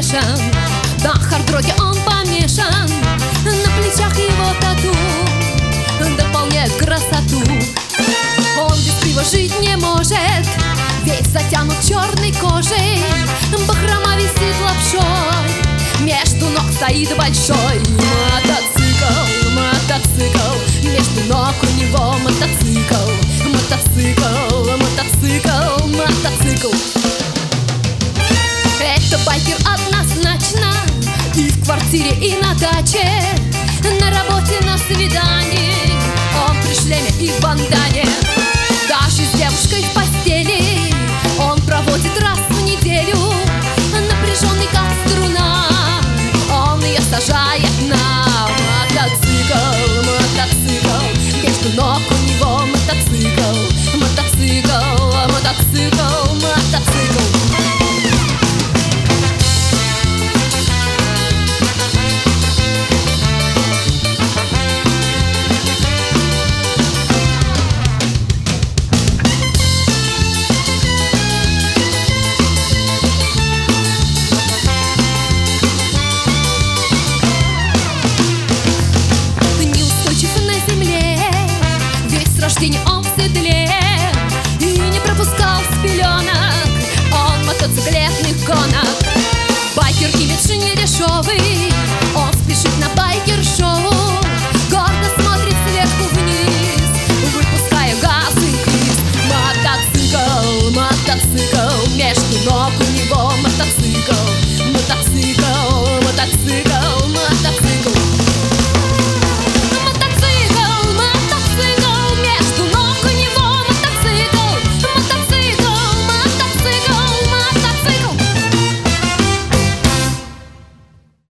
помешан, на хард-роке он помешан, на плечах его тату дополняет красоту. Он без пива жить не может, весь затянут черной кожей, бахрома висит лапшой, между ног стоит большой мотоцикл, мотоцикл, между ног у него мотоцикл, мотоцикл, мотоцикл, мотоцикл. Это байкер однозначно, и в квартире, и на даче, на работе, на свидании, он при шлеме и в бандане. Даже с девушкой в постели он проводит раз в неделю, напряженный как струна, он ее сажает на мотоцикл, мотоцикл, между ног у него мотоцикл, мотоцикл, мотоцикл, мотоцикл. Он в седле и не пропускал с пеленок он мотоциклетных гонок. Байкер имидж не дешевый, он спешит на байкер